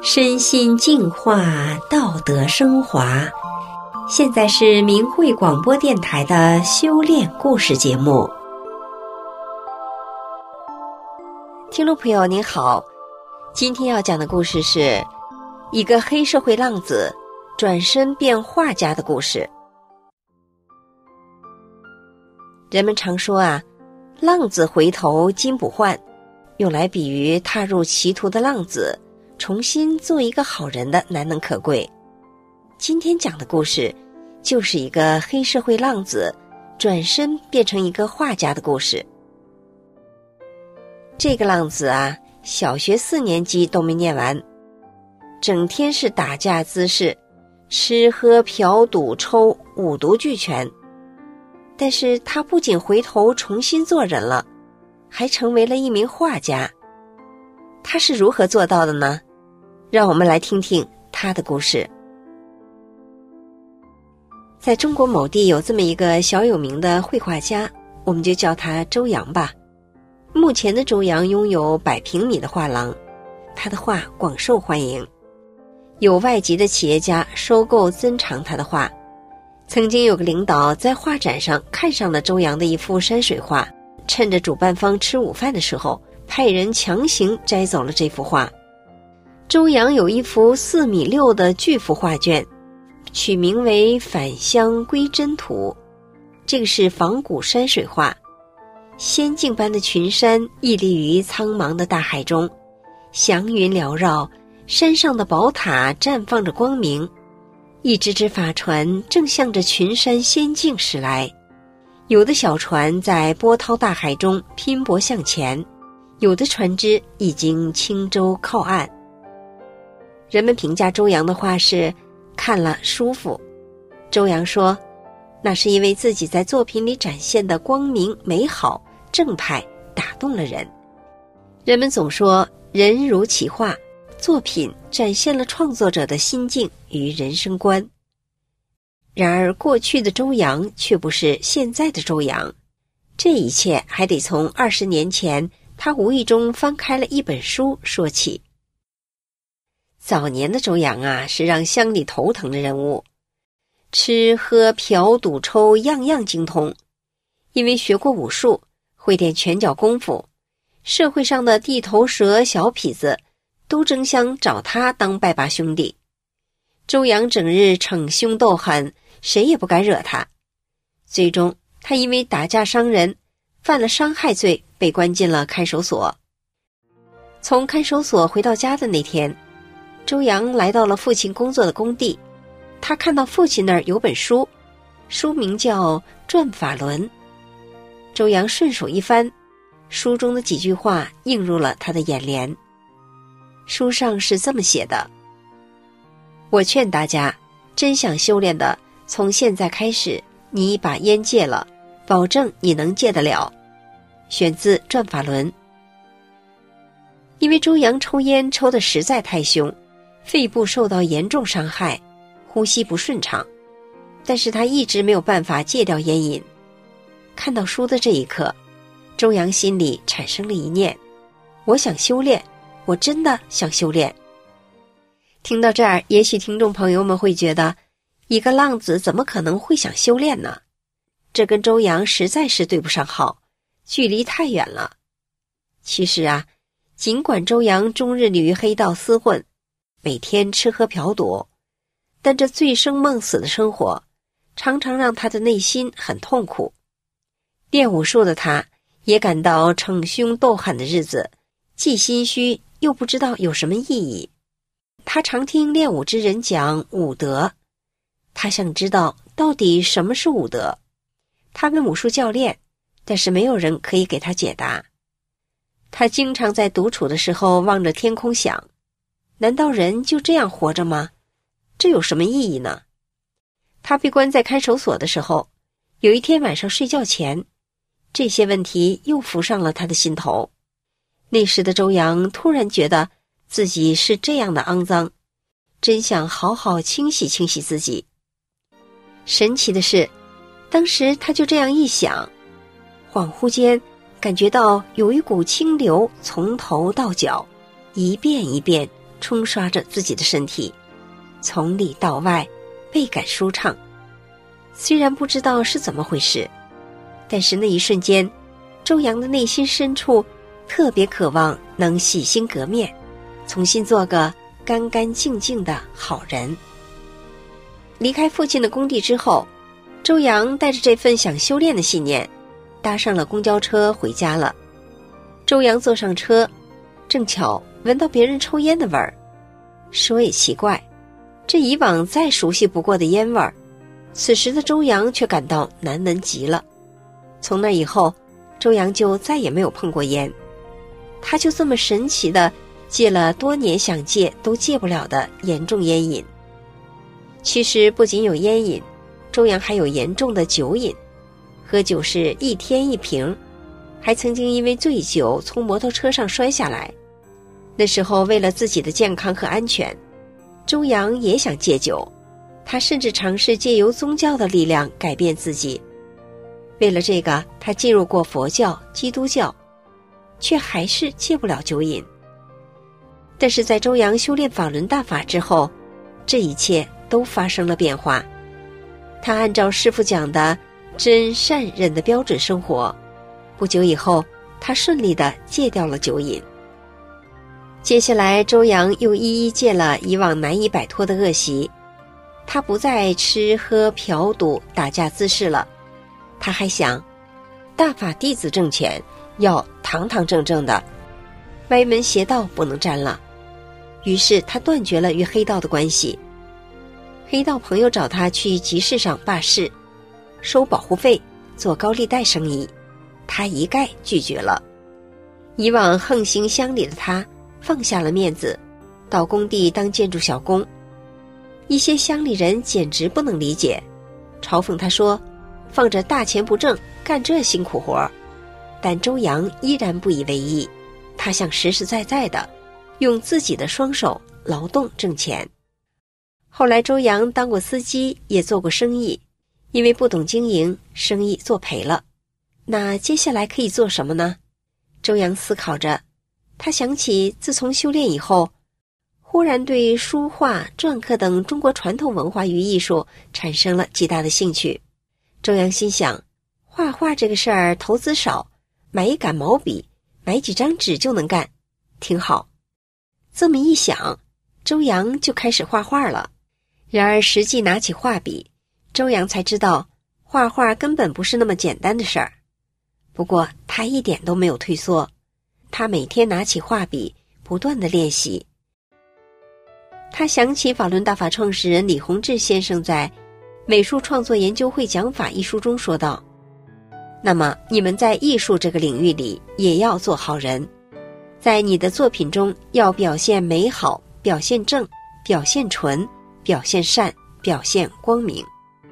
身心净化，道德升华。现在是明慧广播电台的修炼故事节目。听众朋友您好，今天要讲的故事是一个黑社会浪子转身变画家的故事。人们常说浪子回头金不换，用来比喻踏入歧途的浪子重新做一个好人的难能可贵。今天讲的故事就是一个黑社会浪子转身变成一个画家的故事。这个浪子小学4年级都没念完，整天是打架滋事，吃喝嫖赌抽五毒俱全。但是他不仅回头重新做人了，还成为了一名画家。他是如何做到的呢？让我们来听听他的故事。在中国某地有这么一个小有名的绘画家，我们就叫他周扬吧。目前的周扬拥有100平米的画廊，他的画广受欢迎，有外籍的企业家收购珍藏他的画。曾经有个领导在画展上看上了周扬的一幅山水画，趁着主办方吃午饭的时候，派人强行摘走了这幅画。周扬有一幅4.6米的巨幅画卷，取名为《返乡归真图》。这个是仿古山水画，仙境般的群山屹立于苍茫的大海中，祥云缭绕，山上的宝塔绽放着光明，一只只法船正向着群山仙境驶来，有的小船在波涛大海中拼搏向前，有的船只已经轻舟靠岸。人们评价周扬的画是看了舒服。周扬说，那是因为自己在作品里展现的光明美好正派打动了人。人们总说人如其画，作品展现了创作者的心境与人生观。然而过去的周扬却不是现在的周扬，这一切还得从20年前他无意中翻开了一本书说起。早年的周扬是让乡里头疼的人物，吃喝嫖赌抽样样精通，因为学过武术，会点拳脚功夫，社会上的地头蛇小痞子都争相找他当拜把兄弟。周扬整日逞凶斗狠，谁也不敢惹他。最终他因为打架伤人，犯了伤害罪，被关进了看守所。从看守所回到家的那天，周扬来到了父亲工作的工地。他看到父亲那儿有本书，书名叫《转法轮》。周扬顺手一翻，书中的几句话映入了他的眼帘。书上是这么写的：我劝大家，真想修炼的，从现在开始，你把烟戒了，保证你能戒得了。选自《转法轮》。因为周扬抽烟抽得实在太凶，肺部受到严重伤害，呼吸不顺畅，但是他一直没有办法戒掉烟瘾。看到书的这一刻，周扬心里产生了一念，我想修炼，我真的想修炼。听到这儿，也许听众朋友们会觉得，一个浪子怎么可能会想修炼呢？这跟周扬实在是对不上号，距离太远了。其实尽管周扬终日里与黑道厮混，每天吃喝嫖赌，但这醉生梦死的生活常常让他的内心很痛苦。练武术的他也感到逞凶斗狠的日子既心虚又不知道有什么意义。他常听练武之人讲武德，他想知道到底什么是武德。他问武术教练，但是没有人可以给他解答。他经常在独处的时候望着天空想，难道人就这样活着吗？这有什么意义呢？他被关在看守所的时候，有一天晚上睡觉前，这些问题又浮上了他的心头。那时的周扬突然觉得自己是这样的肮脏，真想好好清洗清洗自己。神奇的是，当时他就这样一想，恍惚间感觉到有一股清流从头到脚一遍一遍冲刷着自己的身体，从里到外倍感舒畅。虽然不知道是怎么回事，但是那一瞬间，周扬的内心深处特别渴望能洗心革面，重新做个干干净净的好人。离开父亲的工地之后，周扬带着这份想修炼的信念，搭上了公交车回家了。周扬坐上车，正巧闻到别人抽烟的味儿。说也奇怪，这以往再熟悉不过的烟味儿，此时的周扬却感到难闻极了。从那以后，周扬就再也没有碰过烟。他就这么神奇地戒了多年想戒都戒不了的严重烟瘾。其实不仅有烟瘾，周扬还有严重的酒瘾，喝酒是1天1瓶，还曾经因为醉酒从摩托车上摔下来。那时候为了自己的健康和安全，周扬也想戒酒，他甚至尝试借由宗教的力量改变自己。为了这个，他进入过佛教、基督教，却还是戒不了酒瘾。但是在周扬修炼法轮大法之后，这一切都发生了变化。他按照师父讲的真善忍的标准生活，不久以后，他顺利地戒掉了酒瘾。接下来，周扬又一一戒了以往难以摆脱的恶习。他不再吃喝嫖赌打架滋事了。他还想，大法弟子挣钱要堂堂正正的，歪门邪道不能沾了。于是他断绝了与黑道的关系。黑道朋友找他去集市上办事，收保护费，做高利贷生意，他一概拒绝了。以往横行乡里的他放下了面子，到工地当建筑小工。一些乡里人简直不能理解，嘲讽他说，放着大钱不挣，干这辛苦活。但周扬依然不以为意，他想实实在在的用自己的双手劳动挣钱。后来周扬当过司机，也做过生意，因为不懂经营，生意做赔了。那接下来可以做什么呢？周扬思考着，他想起自从修炼以后，忽然对书画、篆刻等中国传统文化与艺术产生了极大的兴趣。周扬心想，画画这个事儿投资少，买一杆毛笔，买几张纸就能干，挺好。这么一想，周扬就开始画画了。然而实际拿起画笔，周扬才知道画画根本不是那么简单的事儿。不过他一点都没有退缩，他每天拿起画笔不断地练习。他想起法轮大法创始人李洪志先生在《美术创作研究会讲法》一书中说道，那么你们在艺术这个领域里也要做好人，在你的作品中要表现美好，表现正，表现纯，表现善，表现光明。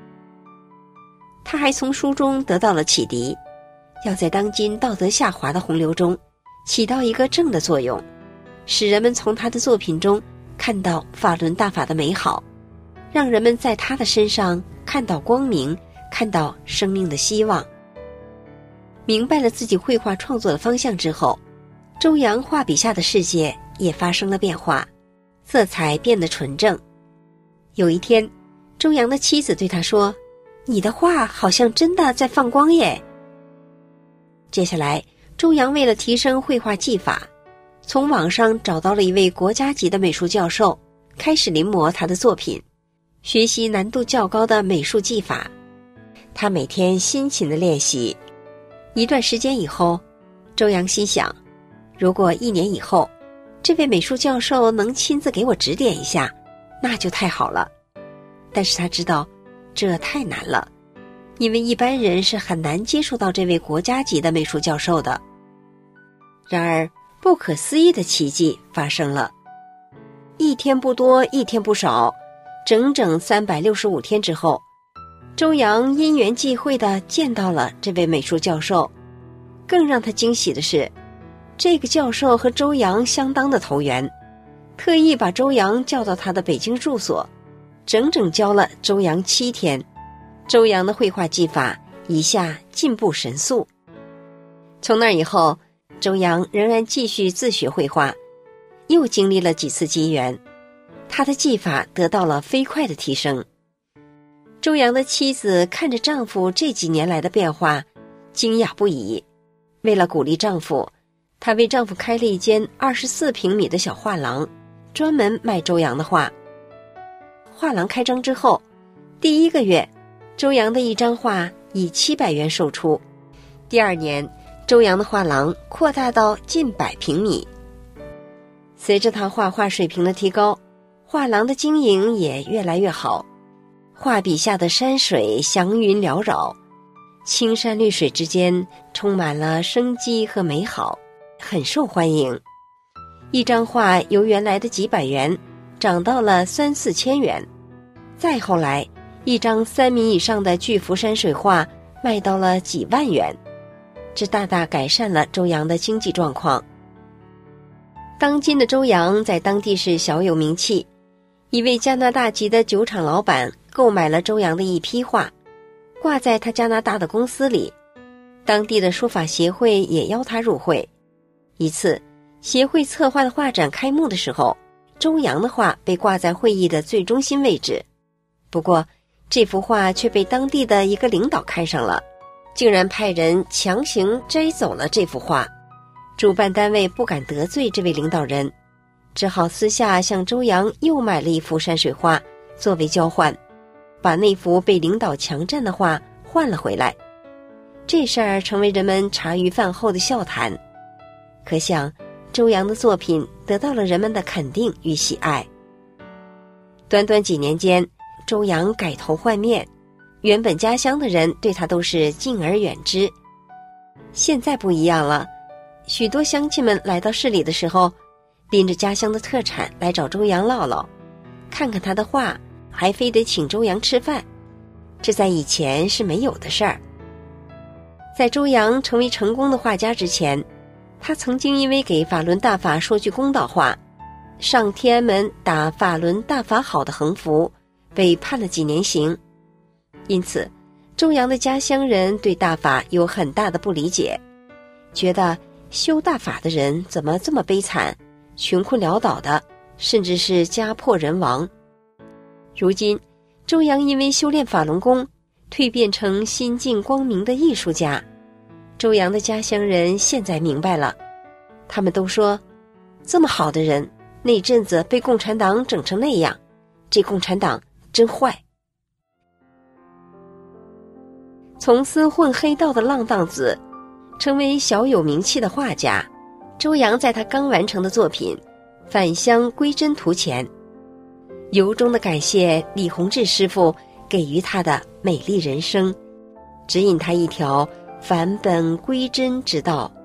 他还从书中得到了启迪，要在当今道德下滑的洪流中起到一个正的作用，使人们从他的作品中看到法轮大法的美好，让人们在他的身上看到光明，看到生命的希望。明白了自己绘画创作的方向之后，周扬画笔下的世界也发生了变化，色彩变得纯正。有一天，周扬的妻子对他说，你的画好像真的在放光耶。接下来，周扬为了提升绘画技法，从网上找到了一位国家级的美术教授，开始临摹他的作品，学习难度较高的美术技法。他每天辛勤地练习。一段时间以后，周扬心想，如果1年以后，这位美术教授能亲自给我指点一下，那就太好了。但是他知道，这太难了，因为一般人是很难接触到这位国家级的美术教授的。然而，不可思议的奇迹发生了。一天不多，一天不少，整整365天之后，周扬因缘际会地见到了这位美术教授。更让他惊喜的是，这个教授和周扬相当的投缘，特意把周扬叫到他的北京住所，整整教了周扬7天。周扬的绘画技法一下进步神速。从那以后，周扬仍然继续自学绘画， 又经历了几次机缘，他的技法得到了飞快的提升。周扬的妻子看着丈夫这几年来的变化，惊讶不已。为了鼓励丈夫，她为丈夫开了一间24平米的小画廊，专门卖周扬的画。画廊开张之后，第1个月，周扬的一张画以700元售出。第2年，周扬的画廊扩大到近100平米。随着他画画水平的提高，画廊的经营也越来越好。画笔下的山水祥云缭绕，青山绿水之间充满了生机和美好，很受欢迎。一张画由原来的几百元涨到了3-4千元，再后来，一张3米以上的巨幅山水画卖到了几万元，这大大改善了周扬的经济状况。当今的周扬在当地是小有名气，一位加拿大籍的酒厂老板购买了周扬的一批画，挂在他加拿大的公司里。当地的书法协会也邀他入会。一次，协会策划的画展开幕的时候，周扬的画被挂在会议的最中心位置。不过，这幅画却被当地的一个领导看上了，竟然派人强行摘走了这幅画。主办单位不敢得罪这位领导人，只好私下向周扬又买了一幅山水画作为交换，把那幅被领导强占的画换了回来。这事儿成为人们茶余饭后的笑谈。可想，周扬的作品得到了人们的肯定与喜爱。短短几年间，周扬改头换面，原本家乡的人对他都是敬而远之。现在不一样了，许多乡亲们来到市里的时候，拎着家乡的特产来找周扬唠唠，看看他的画，还非得请周扬吃饭，这在以前是没有的事儿。在周扬成为成功的画家之前，他曾经因为给法轮大法说句公道话，上天安门打法轮大法好的横幅，被判了几年刑。因此，周扬的家乡人对大法有很大的不理解，觉得修大法的人怎么这么悲惨，穷困潦倒的，甚至是家破人亡。如今，周扬因为修炼法轮功，蜕变成心境光明的艺术家。周扬的家乡人现在明白了，他们都说，这么好的人，那阵子被共产党整成那样，这共产党真坏。从私混黑道的浪荡子，成为小有名气的画家，周扬在他刚完成的作品《返乡归真图》前，由衷地感谢李洪志师傅给予他的美丽人生，指引他一条返本归真之道。